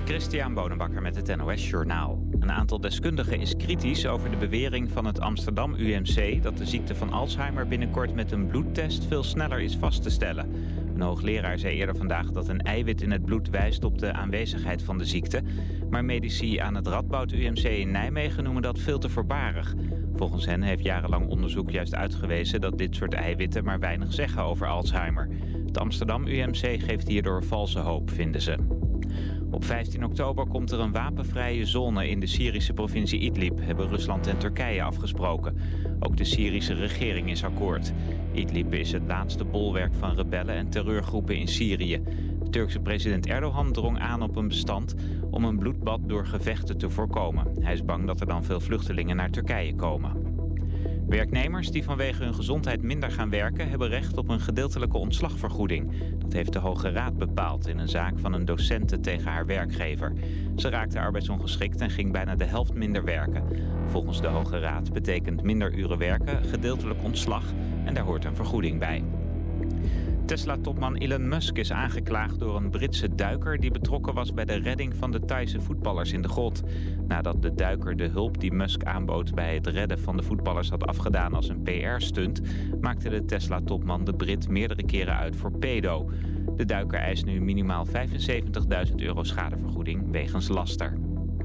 Christian Bonenbakker met het NOS Journaal. Een aantal deskundigen is kritisch over de bewering van het Amsterdam UMC... dat de ziekte van Alzheimer binnenkort met een bloedtest veel sneller is vast te stellen. Een hoogleraar zei eerder vandaag dat een eiwit in het bloed wijst op de aanwezigheid van de ziekte. Maar medici aan het Radboud UMC in Nijmegen noemen dat veel te voorbarig. Volgens hen heeft jarenlang onderzoek juist uitgewezen dat dit soort eiwitten maar weinig zeggen over Alzheimer. Het Amsterdam UMC geeft hierdoor valse hoop, vinden ze. Op 15 oktober komt er een wapenvrije zone in de Syrische provincie Idlib, hebben Rusland en Turkije afgesproken. Ook de Syrische regering is akkoord. Idlib is het laatste bolwerk van rebellen en terreurgroepen in Syrië. De Turkse president Erdogan drong aan op een bestand om een bloedbad door gevechten te voorkomen. Hij is bang dat er dan veel vluchtelingen naar Turkije komen. Werknemers die vanwege hun gezondheid minder gaan werken hebben recht op een gedeeltelijke ontslagvergoeding. Dat heeft de Hoge Raad bepaald in een zaak van een docente tegen haar werkgever. Ze raakte arbeidsongeschikt en ging bijna de helft minder werken. Volgens de Hoge Raad betekent minder uren werken gedeeltelijk ontslag en daar hoort een vergoeding bij. Tesla-topman Elon Musk is aangeklaagd door een Britse duiker die betrokken was bij de redding van de Thaise voetballers in de grot. Nadat de duiker de hulp die Musk aanbood bij het redden van de voetballers had afgedaan als een PR-stunt, maakte de Tesla-topman de Brit meerdere keren uit voor pedo. De duiker eist nu minimaal €75.000 schadevergoeding wegens laster.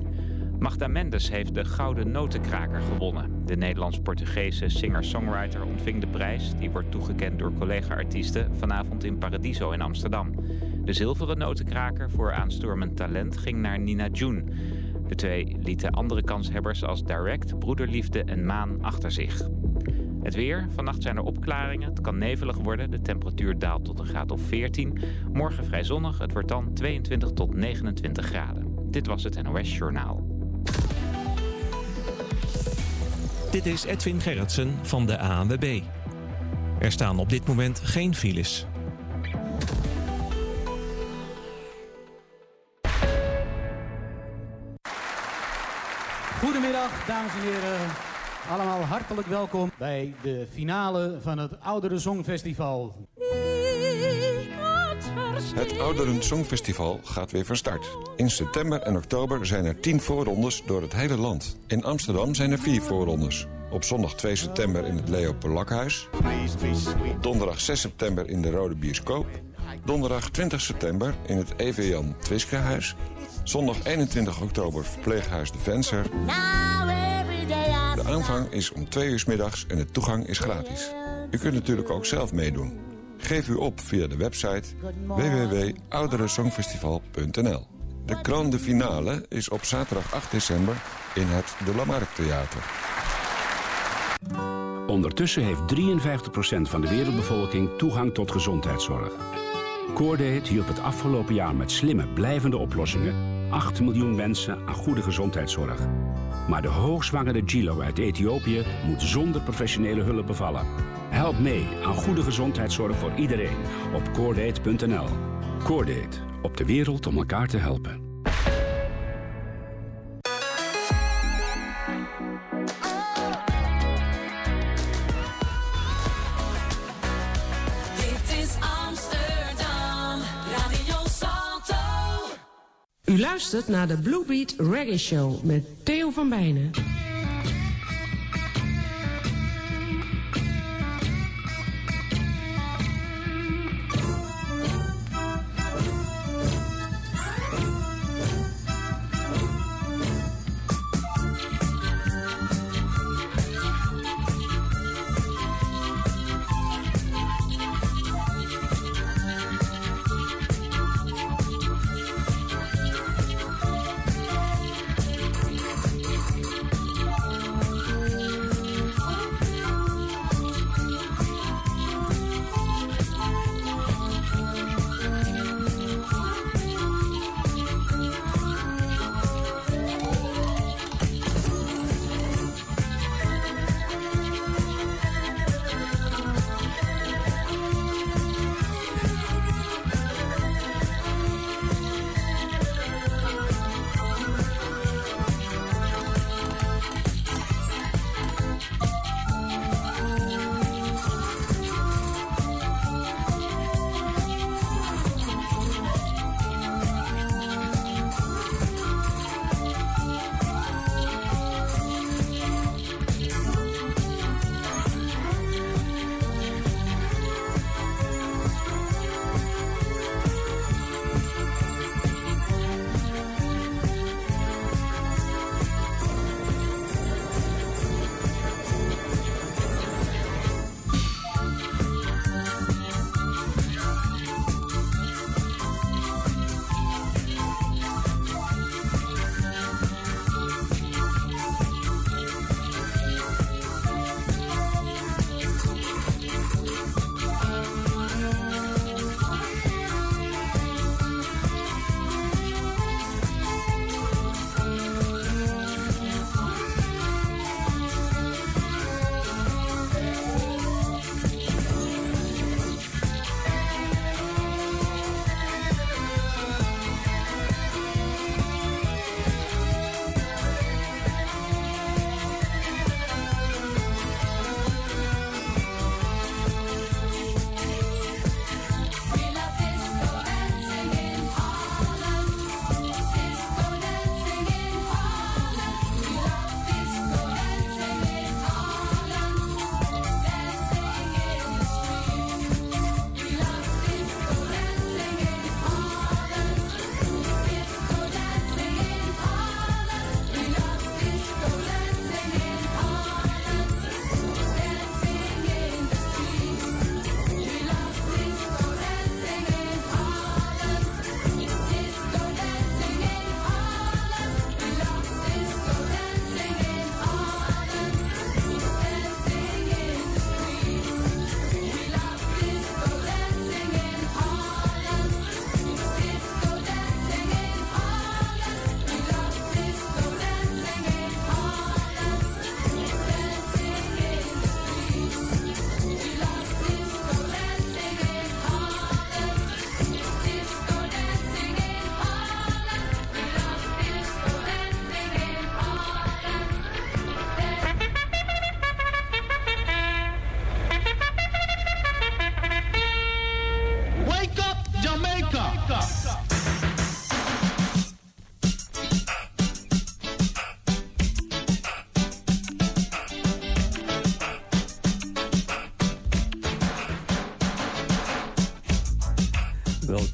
Magda Mendes heeft de Gouden Notenkraker gewonnen. De Nederlands-Portugese singer-songwriter ontving de prijs. Die wordt toegekend door collega-artiesten vanavond in Paradiso in Amsterdam. De zilveren notenkraker voor aanstormend talent ging naar Nina June. De twee lieten andere kanshebbers als Direct, Broederliefde en Maan achter zich. Het weer. Vannacht zijn er opklaringen. Het kan nevelig worden. De temperatuur daalt tot een graad of 14. Morgen vrij zonnig. Het wordt dan 22 tot 29 graden. Dit was het NOS Journaal. Dit is Edwin Gerritsen van de ANWB. Er staan op dit moment geen files. Goedemiddag, dames en heren. Allemaal hartelijk welkom bij de finale van het Ouderen Songfestival. Het Ouderen Songfestival gaat weer van start. In september en oktober zijn er 10 voorrondes door het hele land. In Amsterdam zijn er 4 voorrondes. Op zondag 2 september in het Leo Polakhuis. Donderdag 6 september in de Rode Bioscoop. Donderdag 20 september in het E.V. Jan Twiskehuis. Zondag 21 oktober verpleeghuis De Venser. De aanvang is om 2 uur 's middags en de toegang is gratis. U kunt natuurlijk ook zelf meedoen. Geef u op via de website www.ouderensongfestival.nl. De grande finale is op zaterdag 8 december in het De Lamarck Theater. Ondertussen heeft 53% van de wereldbevolking toegang tot gezondheidszorg. Cordate hielp het afgelopen jaar met slimme, blijvende oplossingen 8 miljoen mensen aan goede gezondheidszorg. Maar de hoogzwangere Gilo uit Ethiopië moet zonder professionele hulp bevallen. Help mee aan goede gezondheidszorg voor iedereen op Cordate.nl. Cordate, op de wereld om elkaar te helpen. Dit is Amsterdam, Radio Salto. U luistert naar de Blue Beat Reggae Show met Theo van Bijnen.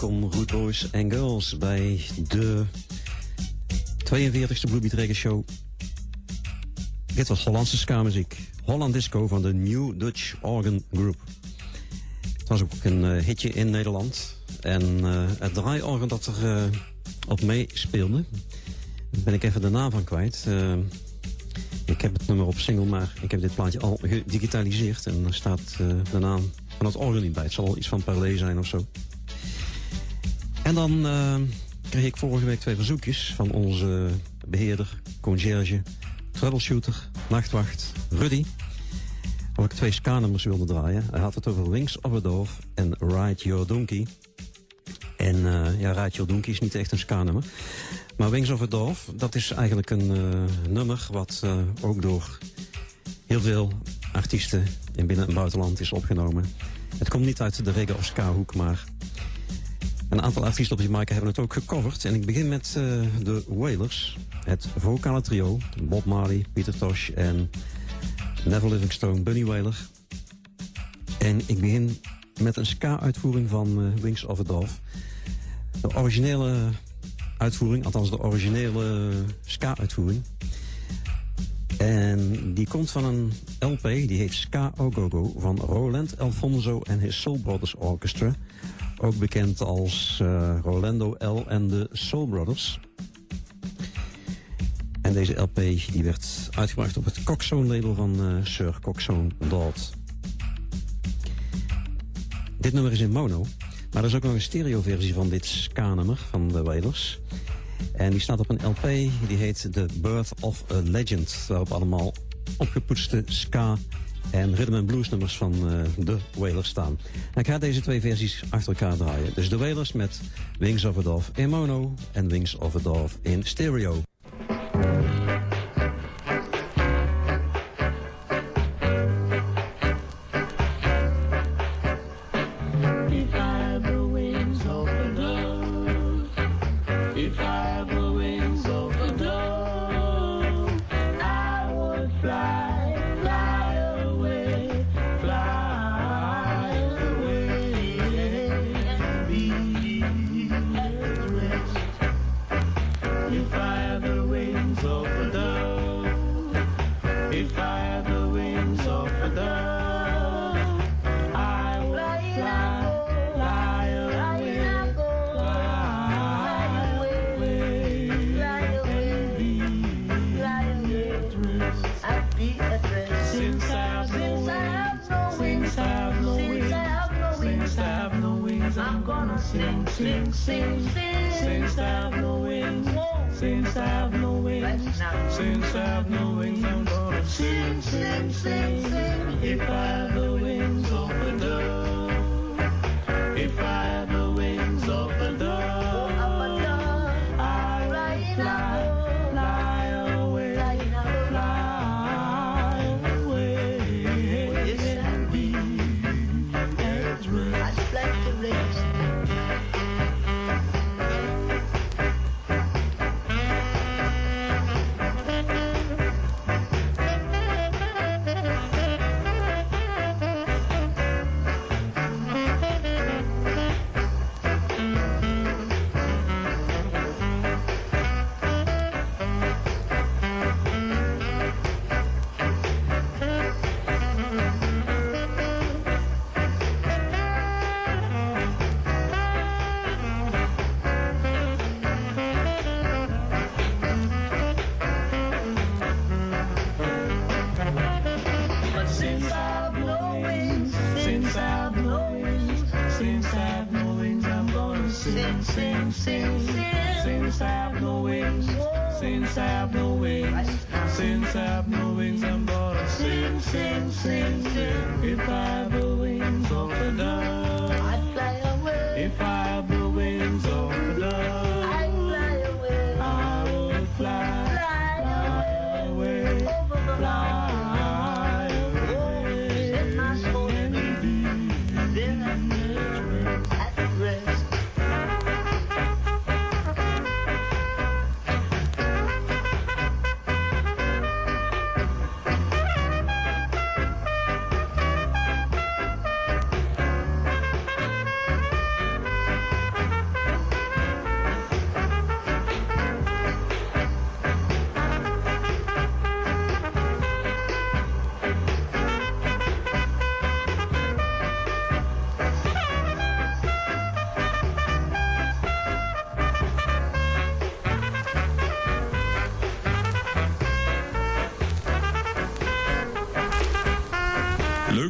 welkom Rude Boys en Girls bij de 42e Blue Beat Reggae Show. Dit was Hollandse ska-muziek. Holland Disco van de New Dutch Organ Group. Het was ook een hitje in Nederland. En het draaiorgan dat er op meespeelde, daar ben ik even de naam van kwijt. Ik heb het nummer op single, maar ik heb dit plaatje al gedigitaliseerd. En daar staat de naam van het organ niet bij. Het zal wel iets van Parley zijn of zo. En dan kreeg ik vorige week 2 verzoekjes van onze beheerder, conciërge, troubleshooter, nachtwacht, Rudy. Of ik 2 ska-nummers wilde draaien. Hij had het over Wings of a Dove en Ride Your Donkey. En ja, Ride Your Donkey is niet echt een ska-nummer. Maar Wings of a Dove, dat is eigenlijk een nummer wat ook door heel veel artiesten in binnen- en buitenland is opgenomen. Het komt niet uit de reggae of ska-hoek, maar een aantal artiesten op Jamaica hebben het ook gecoverd. En ik begin met de Wailers, het vocale trio, Bob Marley, Peter Tosh en Neville Livingstone, Bunny Wailer. En ik begin met een ska-uitvoering van Wings of a Dove. De originele uitvoering, althans de originele ska-uitvoering. En die komt van een LP, die heet Ska Ogogo, van Roland Alfonso en his Soul Brothers Orchestra. Ook bekend als Rolando L en de Soul Brothers. En deze LP die werd uitgebracht op het Coxsone label van Sir Coxsone Dodd. Dit nummer is in mono, maar er is ook nog een stereoversie van dit ska-nummer van de Wailers. En die staat op een LP, die heet The Birth of a Legend. Waarop allemaal opgepoetste ska en rhythm and blues nummers van de Wailers staan. En ik ga deze 2 versies achter elkaar draaien. Dus de Wailers met Wings of a Dove in mono en Wings of a Dove in stereo.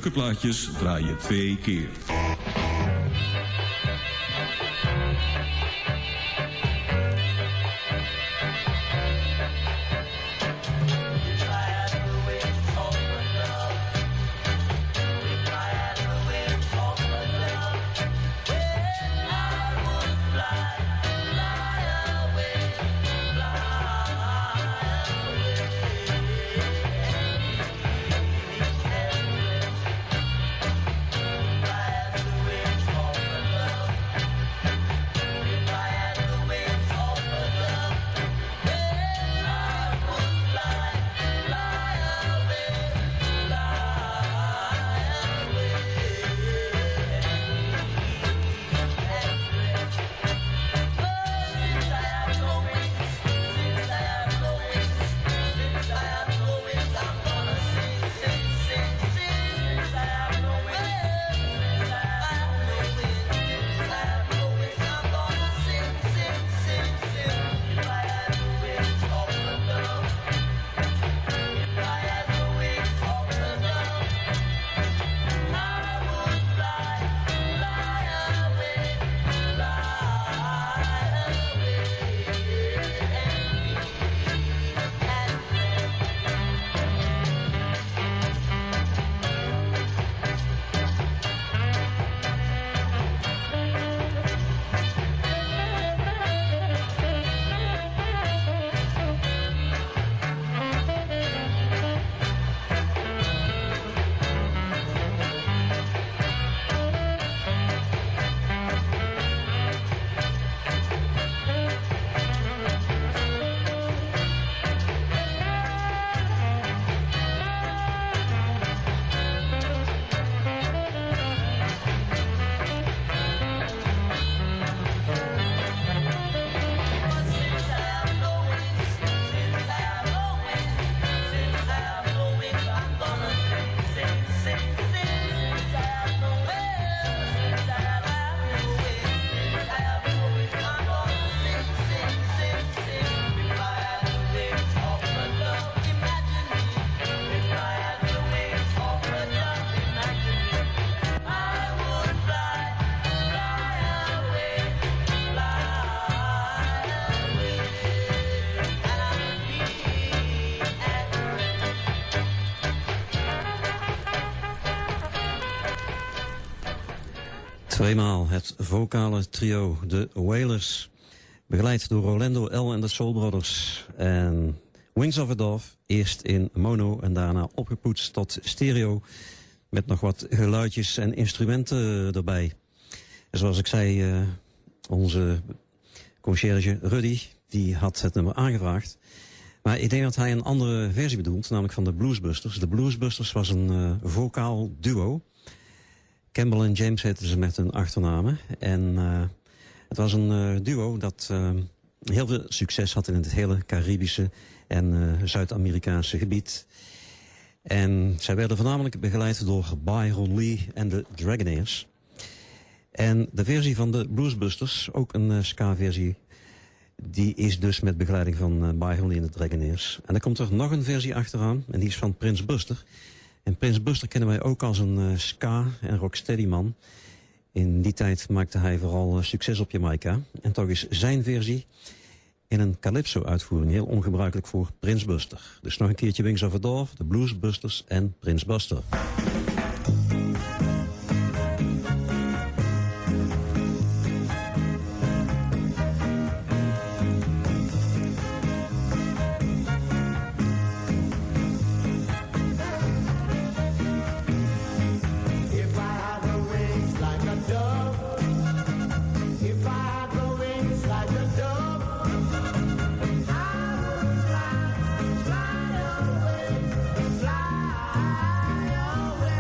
leuke plaatjes draai je 2 keer. Tweemaal het vocale trio, de Wailers. Begeleid door Rolando L. en de Soul Brothers. En Wings of a Dove, eerst in mono en daarna opgepoetst tot stereo. Met nog wat geluidjes en instrumenten erbij. En zoals ik zei, onze conciërge Rudy, die had het nummer aangevraagd. Maar ik denk dat hij een andere versie bedoelt, namelijk van de Bluesbusters. De Bluesbusters was een vocaal duo. Campbell en James heten ze met hun achternamen. En het was een duo dat heel veel succes had in het hele Caribische en Zuid-Amerikaanse gebied. En zij werden voornamelijk begeleid door Byron Lee en de Dragonaires. En de versie van de Bluesbusters, ook een ska-versie, die is dus met begeleiding van Byron Lee en de Dragonaires. En dan komt er nog een versie achteraan, en die is van Prince Buster. En Prince Buster kennen wij ook als een ska- en rocksteady man. In die tijd maakte hij vooral succes op Jamaica. En toch is zijn versie in een calypso-uitvoering heel ongebruikelijk voor Prince Buster. Dus nog een keertje Wings of a Dove, de Bluesbusters en Prince Buster. Fly away.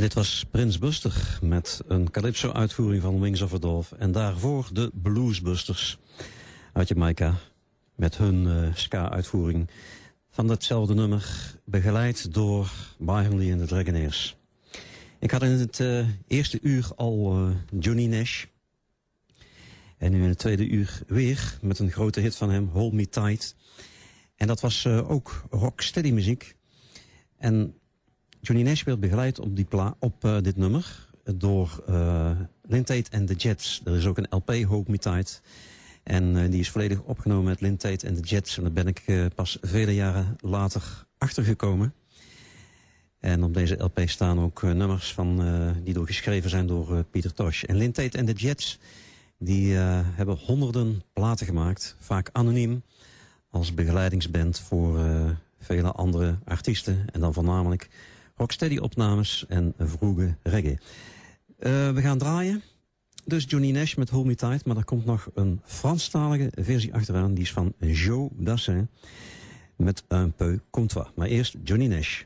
dit was Prins Buster met een calypso-uitvoering van Wings of a Dove. En daarvoor de Bluesbusters uit Jamaica met hun ska-uitvoering van datzelfde nummer, begeleid door Byron Lee en de Dragonaires. Ik had in het eerste uur al Johnny Nash. En nu in het tweede uur weer met een grote hit van hem, Hold Me Tight. En dat was ook rocksteady muziek. En Johnny Nash werd begeleid op dit nummer door Lynn Taitt en The Jets. Er is ook een LP, Hold Me Tight. En die is volledig opgenomen met Lynn Taitt en The Jets. En daar ben ik pas vele jaren later achtergekomen. En op deze LP staan ook nummers die geschreven zijn door Peter Tosh. En Lynn Taitt en The Jets die hebben honderden platen gemaakt. Vaak anoniem als begeleidingsband voor vele andere artiesten. En dan voornamelijk rocksteady opnames en vroege reggae. We gaan draaien. Dus Johnny Nash met Hold Me Tight. Maar er komt nog een Franstalige versie achteraan. Die is van Joe Dassin met Un peu comme toi. Maar eerst Johnny Nash.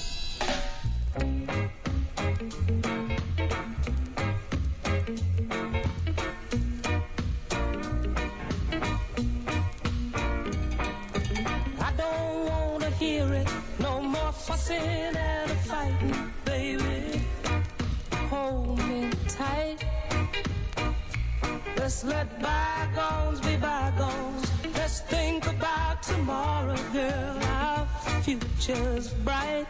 Fussing and a fighting, baby, hold me tight. Let's let bygones be bygones. Let's think about tomorrow, girl. Our future's bright.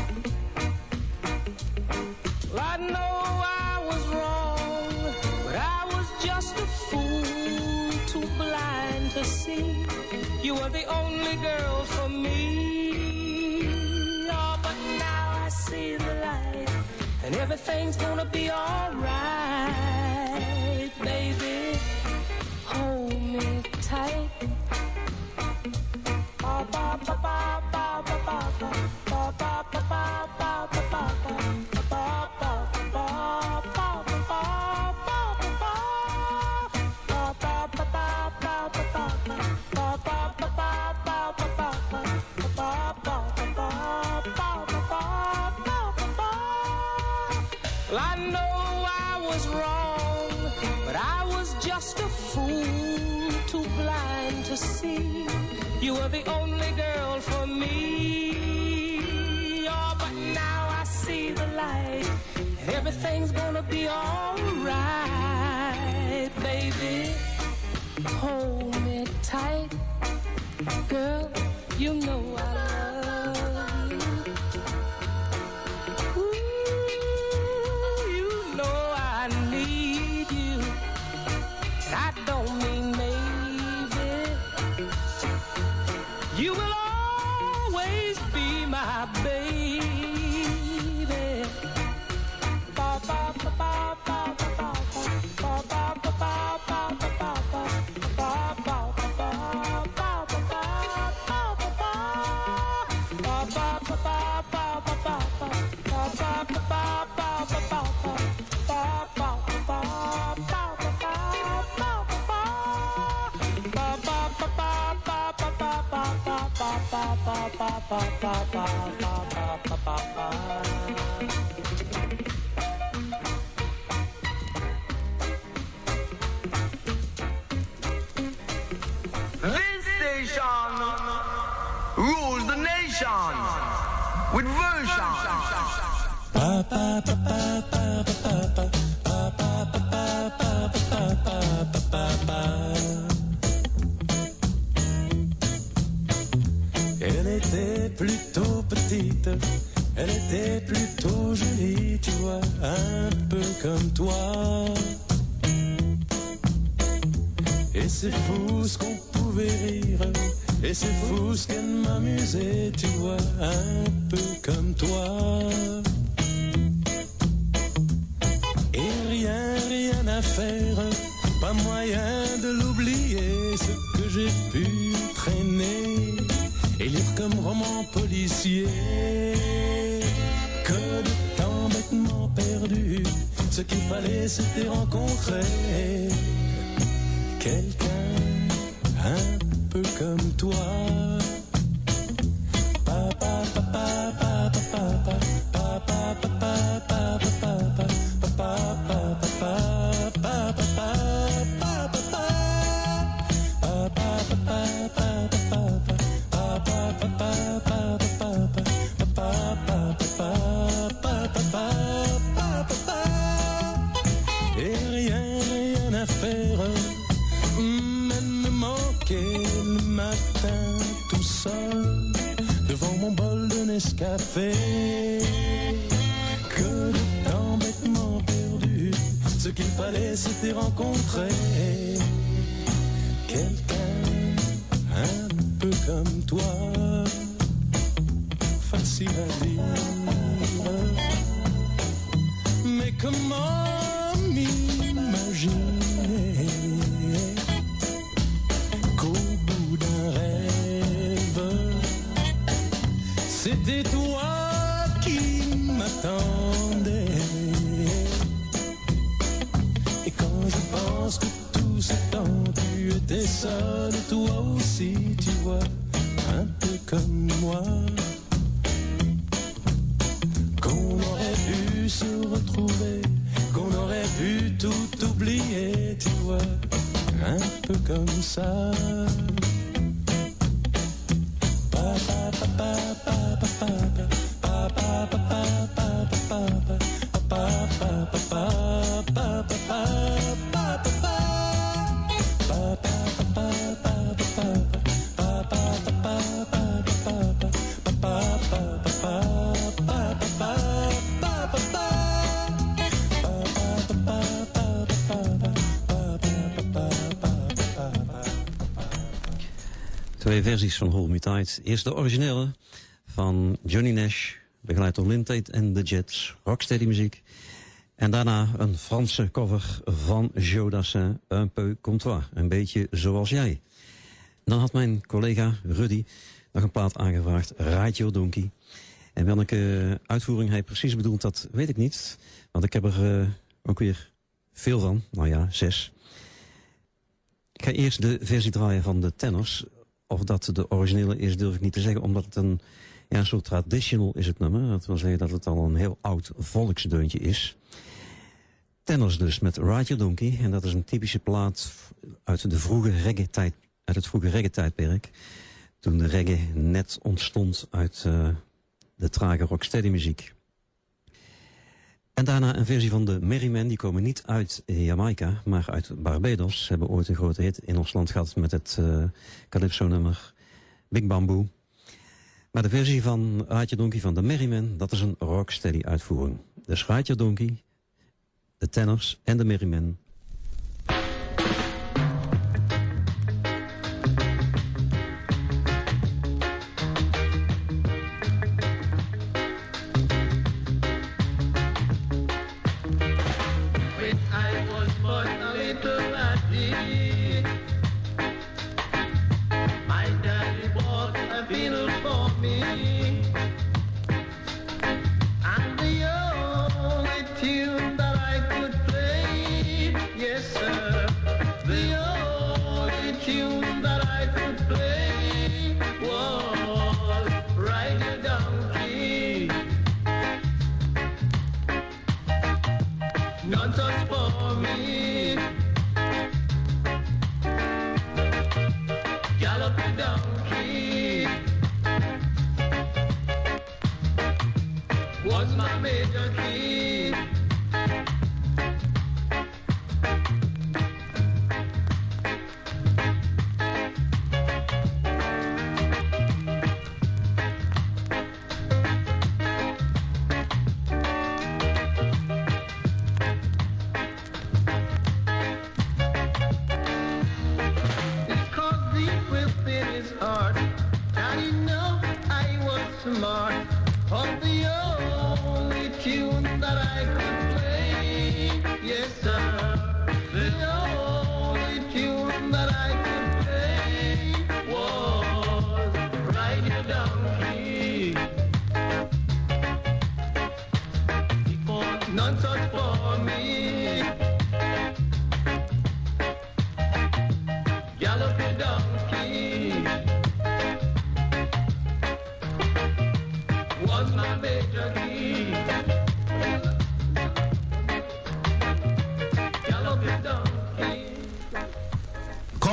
Well, I know I was wrong, but I was just a fool, too blind to see you were the only girl for me. See the light, and everything's gonna be alright, baby. Hold me tight. Ba ba ba ba ba ba ba ba ba ba ba ba ba ba ba Well, I know I was wrong, but I was just a fool, too blind to see you were the only girl for me. Oh, but now I see the light, and everything's gonna be alright, baby. Hold me tight, girl, you know I love you. I don't mean maybe. You will always be my baby. Ba ba ba ba ba ba ba ba ba ba ba ba ba. This station rules the nation with version. Elle était plutôt petite, elle était plutôt jolie, tu vois, un peu comme toi. Et c'est fou ce qu'on pouvait rire, et c'est fou ce qu'elle m'amusait, tu vois, un peu comme toi. Et rien à faire, pas moyen de l'oublier, ce que j'ai pu traîner et lire comme roman policier. Que de temps bêtement perdu, ce qu'il fallait c'était rencontrer quelqu'un un peu comme toi. Pa pa pa pa pa pa pa pa pa pa pa pa. faire. Elle me manquait le matin tout seul devant mon bol de Nescafé. Que de temps bêtement perdu, ce qu'il fallait c'était rencontrer quelqu'un un peu comme toi, facile à vivre. Mais comment m'imaginer qu'au bout d'un rêve, c'était toi qui m'attendais. Et quand je pense que tout ce temps tu étais seul, toi aussi tu vois, un peu comme moi, qu'on aurait pu se retrouver, qu'on aurait pu tout oublier, tu vois, un peu comme ça. Twee versies van Hold Me Tight. Eerst de originele van Johnny Nash, begeleid door Lynn Tate en The Jets, rocksteady muziek. En daarna een Franse cover van Joe Dassin, Un peu comme toi, een beetje zoals jij. Dan had mijn collega Rudy nog een plaat aangevraagd, Ride Your Donkey. En welke uitvoering hij precies bedoelt, dat weet ik niet. Want ik heb er ook weer veel van, nou ja, 6. Ik ga eerst de versie draaien van de Tenors. Of dat de originele is, durf ik niet te zeggen, omdat het een soort traditional is het nummer. Dat wil zeggen dat het al een heel oud volksdeuntje is. Tenors dus, met Ride Your Donkey. En dat is een typische plaat uit het vroege reggae-tijdperk. Toen de reggae net ontstond uit de trage rocksteady muziek. En daarna een versie van de Merrymen. Die komen niet uit Jamaica, maar uit Barbados. Ze hebben ooit een grote hit in ons land gehad met het Calypso-nummer Big Bamboo. Maar de versie van Ride Your Donkey van de Merrymen, dat is een rocksteady uitvoering. Dus Ride Your Donkey, de Tenors en de Merrymen.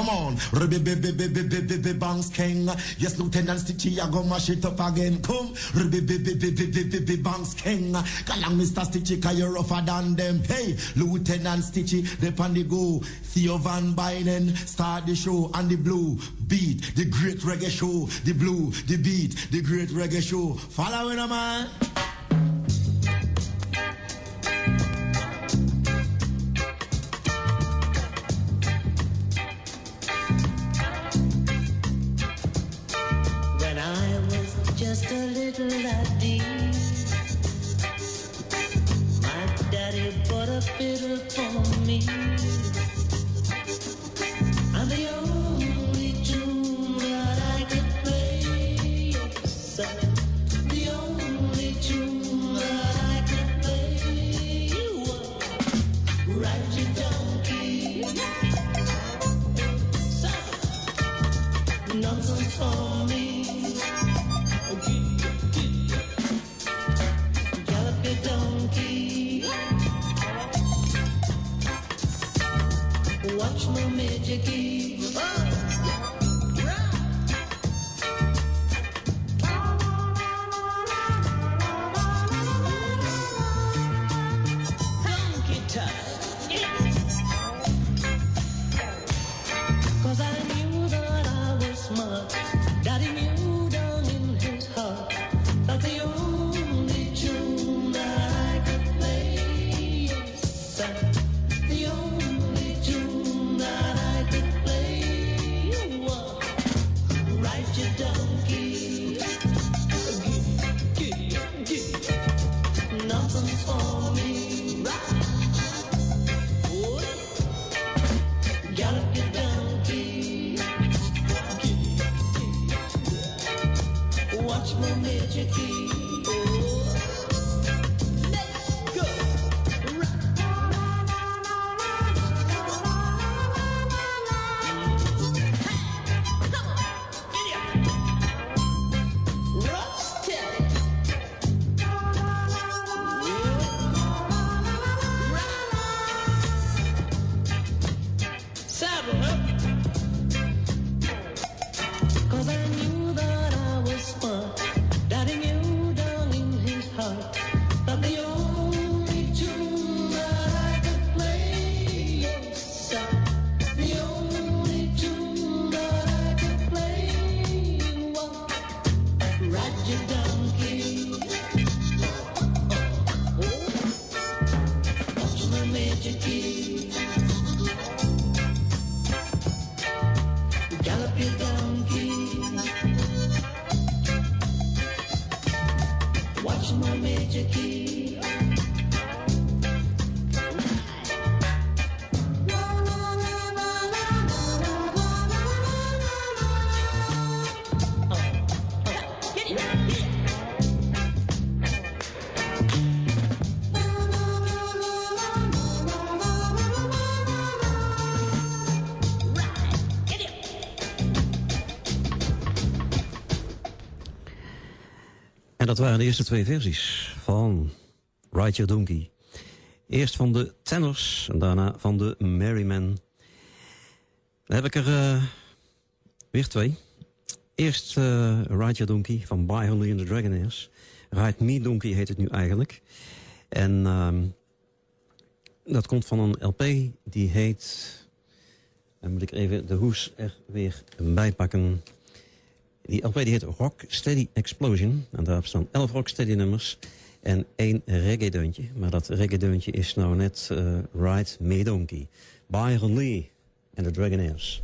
Come on. Banks King. Yes, Lieutenant Stitchy, I go mash it up again. Come. Banks King. Kalang Mr. Stitchy, cause you're rougher than them. Hey, Lieutenant Stitchy, they on the go. Theo Van Binen, start the show on the blue beat. The great reggae show. The blue, the beat, the great reggae show. Follow me, man. Just a little laddie, my daddy bought a fiddle for me, and the only tune that I could play, yes, the only tune that I could play was Ride Your Donkey. So, nonsense for me. Watch my magic key. Donkey time. Yeah. 'Cause I knew that I was smart. Daddy knew down in his heart that the only tune that I could play is the only tune that I could play was Ride Your Donkey. Nothing's for me. Gallop your donkey. Watch my magic key. En dat waren de eerste twee versies van Ride Your Donkey. Eerst van de Tenors en daarna van de Merrymen. Dan heb ik er weer twee. Eerst Ride Your Donkey van Byron Lee and the Dragonaires. Ride Me Donkey heet het nu eigenlijk. En dat komt van een LP die heet... Dan moet ik even de hoes er weer bij pakken... Die LP die heet Rock Steady Explosion. En daarop staan 11 Rock Steady nummers en 1 reggae-deuntje. Maar dat reggae-deuntje is nou net Ride Me Donkey. Byron Lee en de Dragonaires.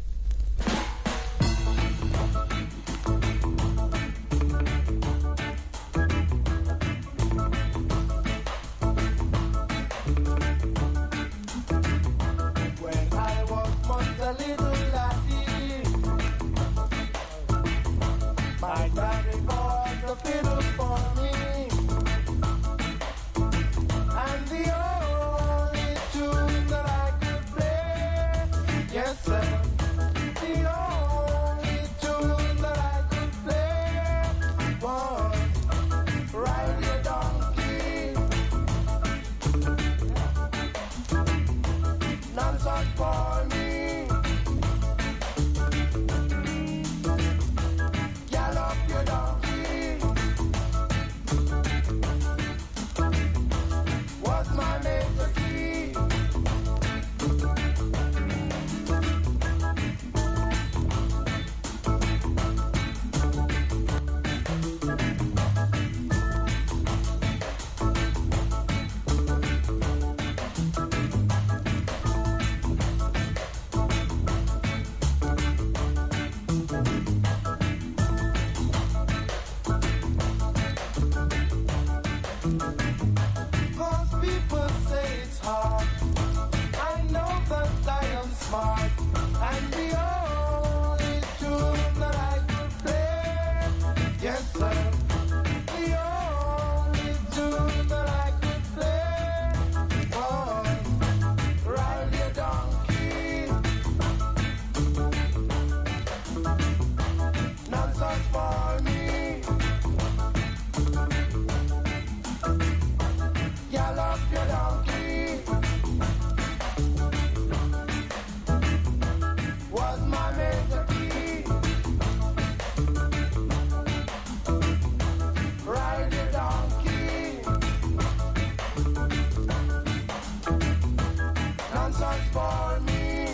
search for me.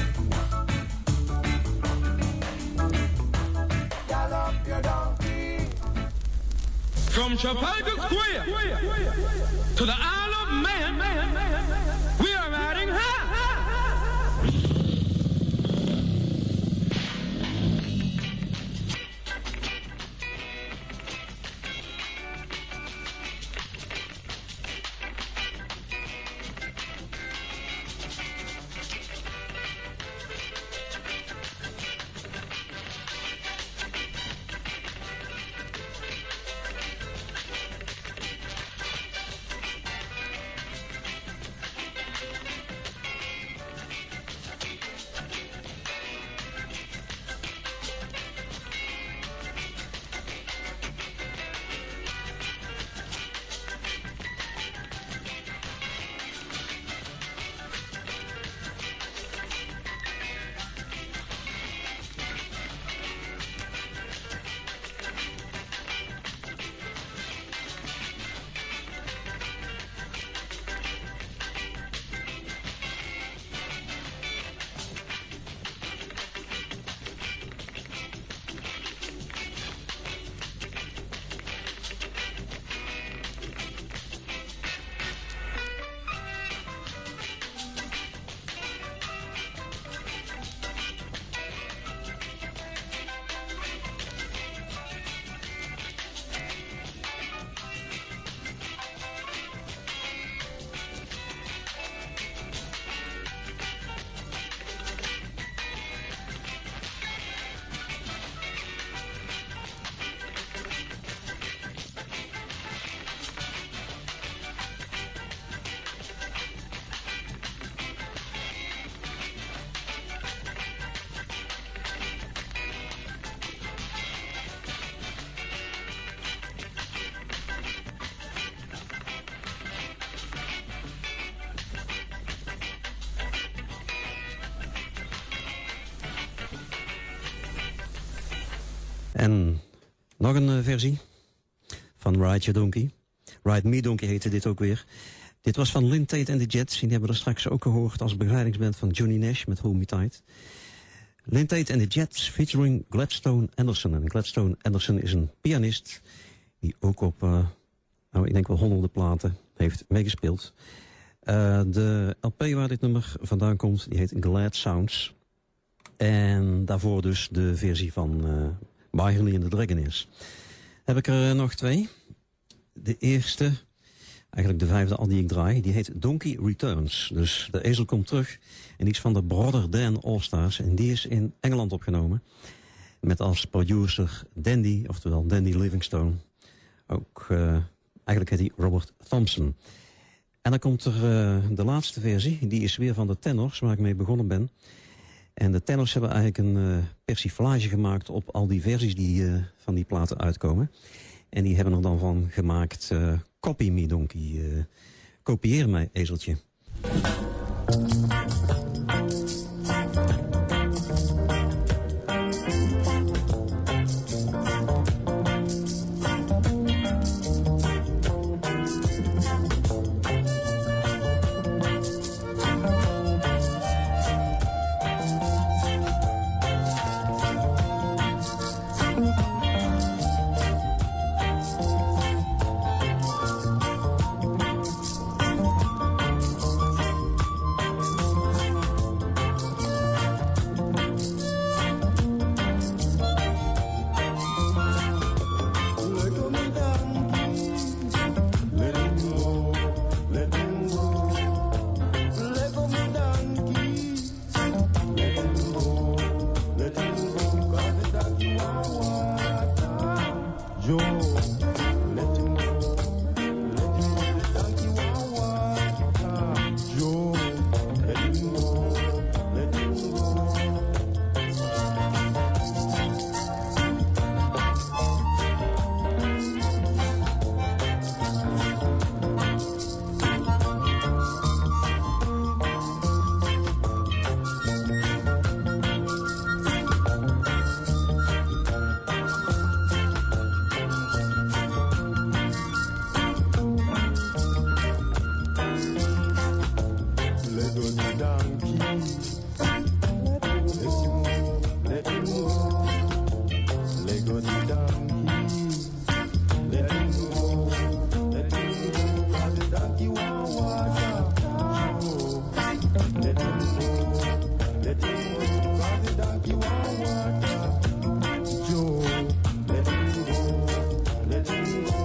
Gallop your donkey. From Trafalgar Square to the Isle of Man, we are riding high. En nog een versie van Ride Your Donkey. Ride Me Donkey heette dit ook weer. Dit was van Lynn Tate and the Jets. Die hebben we er straks ook gehoord als begeleidingsband van Johnny Nash met Hold Me Tight. Lynn Tate and the Jets featuring Gladstone Anderson. En Gladstone Anderson is een pianist die ook op, ik denk wel honderden platen heeft meegespeeld. De LP waar dit nummer vandaan komt, die heet Glad Sounds. En daarvoor dus de versie van Majerly and the Dragonaires. Heb ik er nog twee. De eerste, eigenlijk de vijfde al die ik draai, die heet Donkey Returns. Dus de ezel komt terug. En die is van de Brother Dan All-Stars. En die is in Engeland opgenomen. Met als producer Dandy, oftewel Dandy Livingstone. Ook, eigenlijk heet hij Robert Thompson. En dan komt er de laatste versie. Die is weer van de Tenors, waar ik mee begonnen ben. En de Tenors hebben eigenlijk een persiflage gemaakt op al die versies die van die platen uitkomen. En die hebben er dan van gemaakt, Copy Me Donkey, kopieer mij ezeltje. donkey. Let him go. Let go the donkey. Let him go. Let him go. Cause the donkey want water. Let him go. Let him go. Cause the donkey want water. Joe. Let him go. Let him go.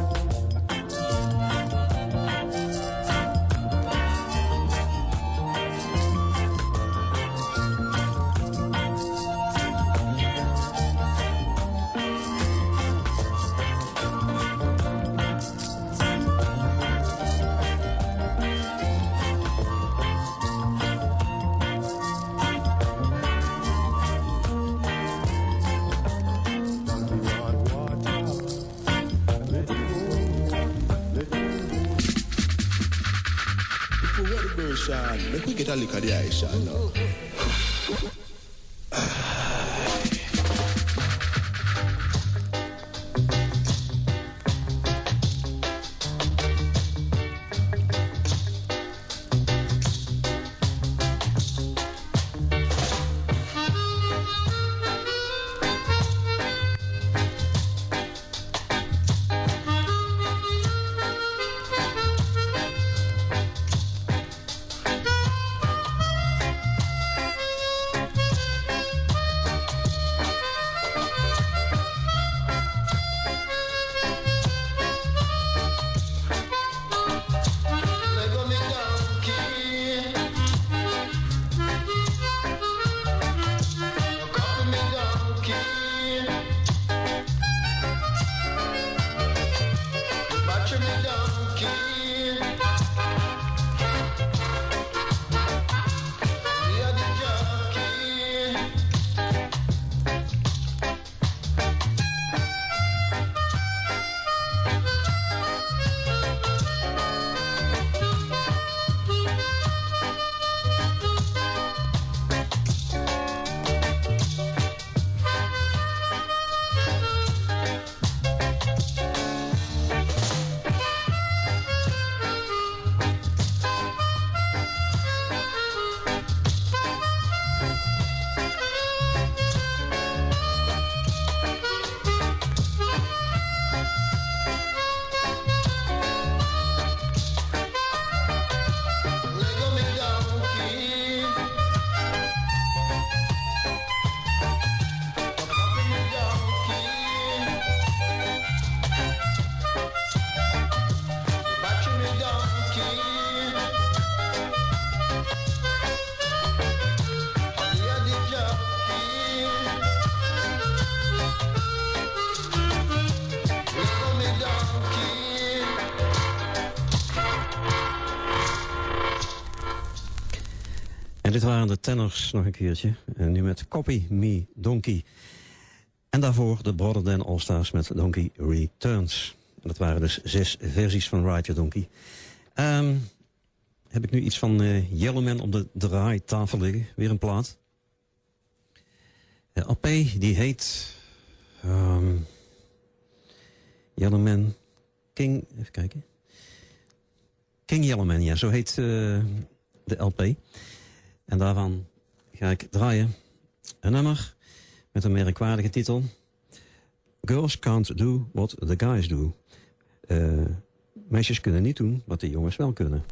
Let me get a look at the ice, Sean, now. Dit waren de Tenors nog een keertje. En nu met Copy Me Donkey. En daarvoor de Brother Dan All-Stars met Donkey Returns. En dat waren dus 6 versies van Ride Your Donkey. Heb ik nu iets van Yellowman op de draaitafel liggen. Weer een plaat. De LP die heet... Yellowman King... Even kijken. King Yellowman, ja. Zo heet de LP. En daarvan ga ik draaien een nummer met een merkwaardige titel. Girls can't do what the guys do. Meisjes kunnen niet doen wat de jongens wel kunnen.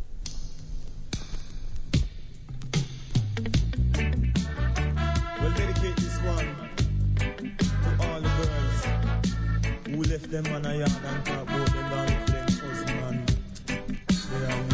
We'll dedicate this one to all the girls who left them on a yard and talk about them down with them husband. They are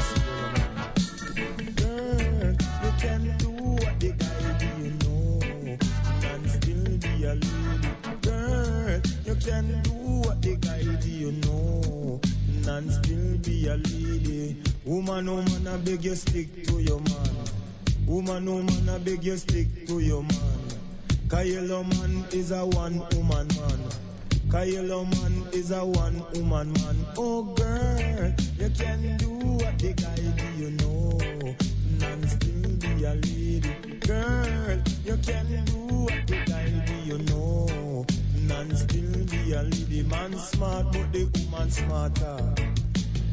can do what the guy do, you know, and still be a lady. Girl, you can do what the guy do, you know, and still be a lady. Woman, woman, I beg you stick to your man. Woman, woman, I beg you stick to your man. Yellow man is a one-woman man. Yellow man is a one-woman man. Oh girl, you can do what the guy do, you know, and still be a lady. Girl, you can do what the guy do, you know, and still be a lady. Man smart, but the woman smarter.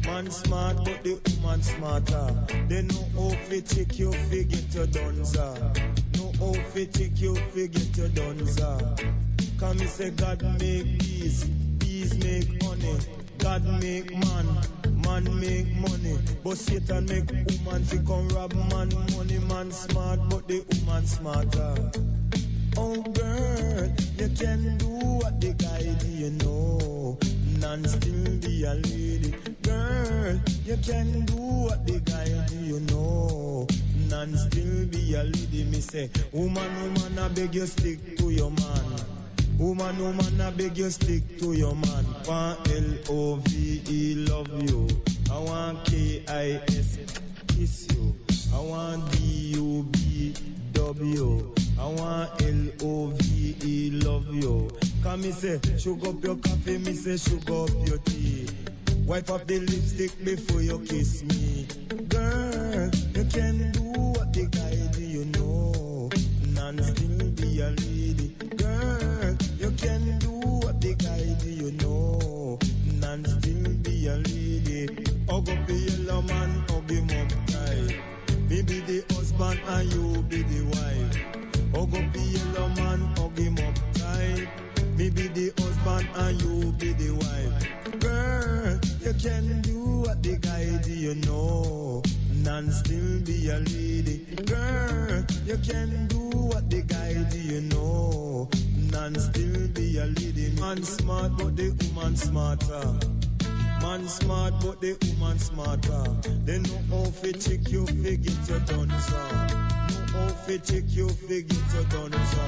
Man smart, but the woman smarter. They know how to check you, get your donza. Know how to check you, get your donza. Come me say God make peace, peace make money. God make man, man make money. But Satan make woman to come rob man money. Man smart, but the woman smarter. Oh girl, you can do what the guy do, you know, and still be a lady. Girl, you can do what the guy do, you know, and still be a lady. Me say, woman, woman, I beg you stick to your man. Woman, woman, I beg you stick to your man. Want L-O-V-E, love you. I want K-I-S, kiss you. I want D-U-B-W. I want L-O-V-E, love you. Come me say, sugar up your coffee, me say, sugar up your tea. Wipe up the lipstick before you kiss me. Girl, you can do what the guy do, you know, and still be a lady. Girl, you can do what the guy do, you know, and still be a lady. Hug up the yellow man, hug him up tight. Me be the husband and you be the wife. Hug up the yellow man, hug him up tight. Me be the husband and you be the wife. Girl, you can do what the guy do, you know, and still be a lady. Girl, you can do what the guy do, you know, and still be a lady. Man smart, but the woman smarter. Man smart, but the woman smarter. They know how to check you, get your donza. Know how to check you, get your donza.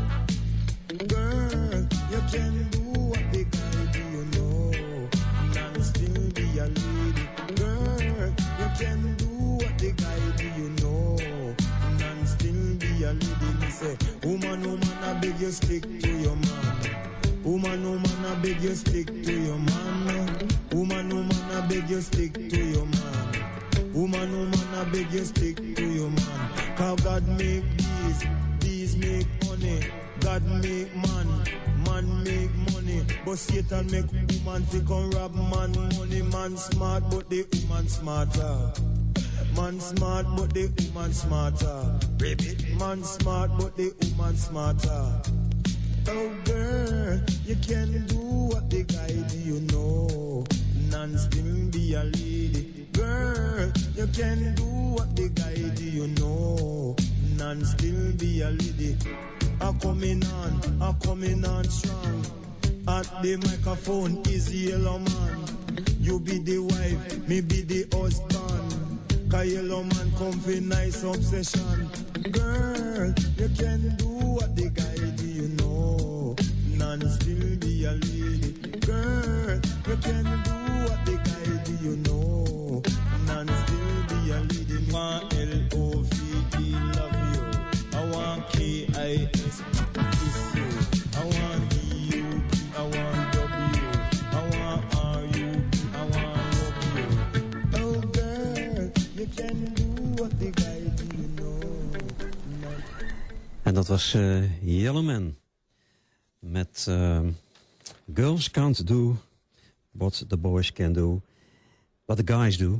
Girl, you can do what the guy do, you know, and still be a lady. Girl, you can do what the guy do, you know, and still be a lady. Me say, woman, woman, I beg you stick to your man. Woman, woman, I beg you stick to your man. Woman, woman, I beg you stick to your man. Woman, woman, I beg you stick to your man. Cause God make these make money. God make man, man make money. But Satan make woman to come rob man money. Man smart, but the woman smarter. Man smart, but the woman smarter. Man smart, but the woman smarter. Oh girl, you can do what the guy do, you know, and still be a lady. Girl, you can do what the guy do, you know, and still be a lady. I'm coming on strong. At the microphone is Yellow Man. You be the wife, me be the husband. Cause Yellow Man come for nice obsession. Girl, you can do what the guy do, you know, and still be a lady. Girl, you can do what the guy do, you know, and still be a lady. I want L-O-V-E, love you. I want K-I-S, kiss you. I want D-U-B, I want W. I want R-U-B, I want love you. Oh girl, you can do what the guy do, you know. En dat was Yellow Man. Met Girls Can't Do What the Boys Can Do. What the Guys Do.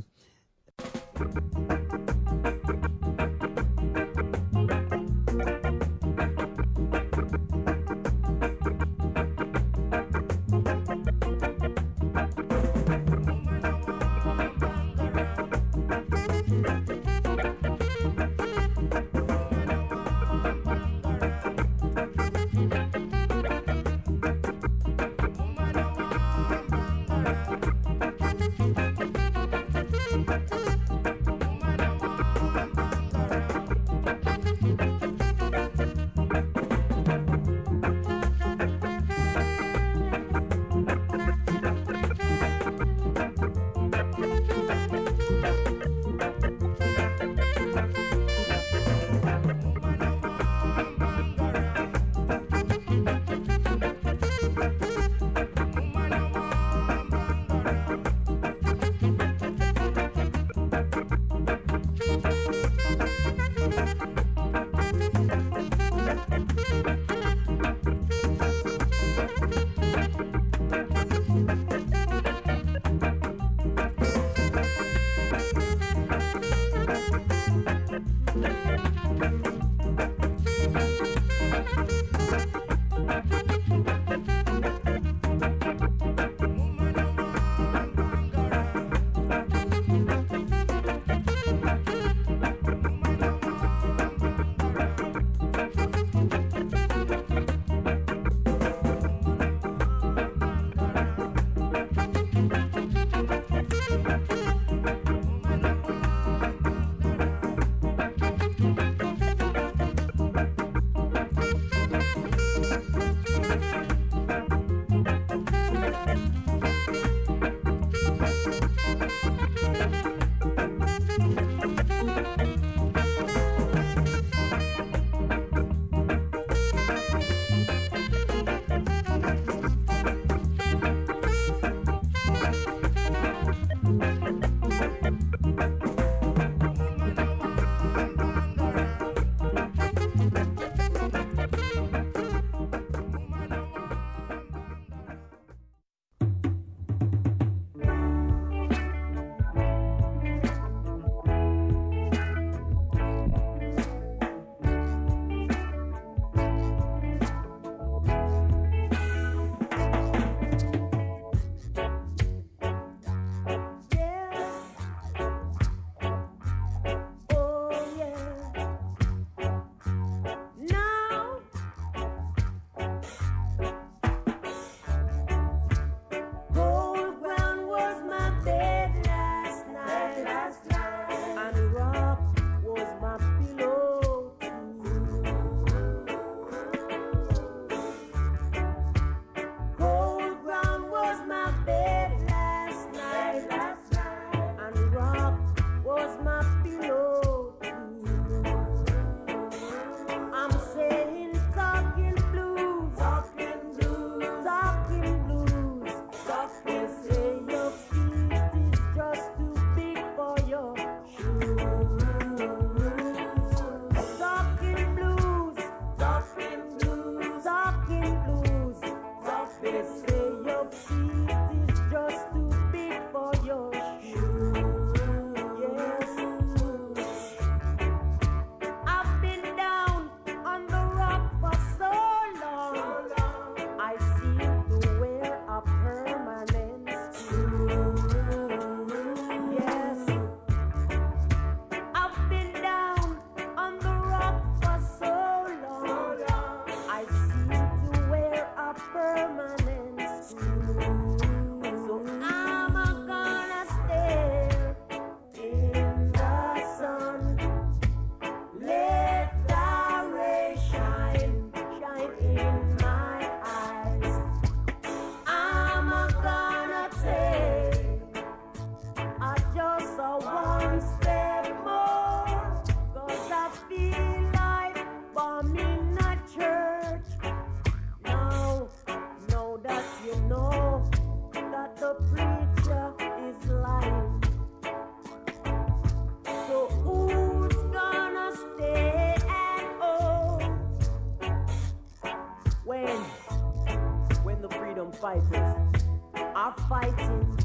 When the freedom fighters are fighting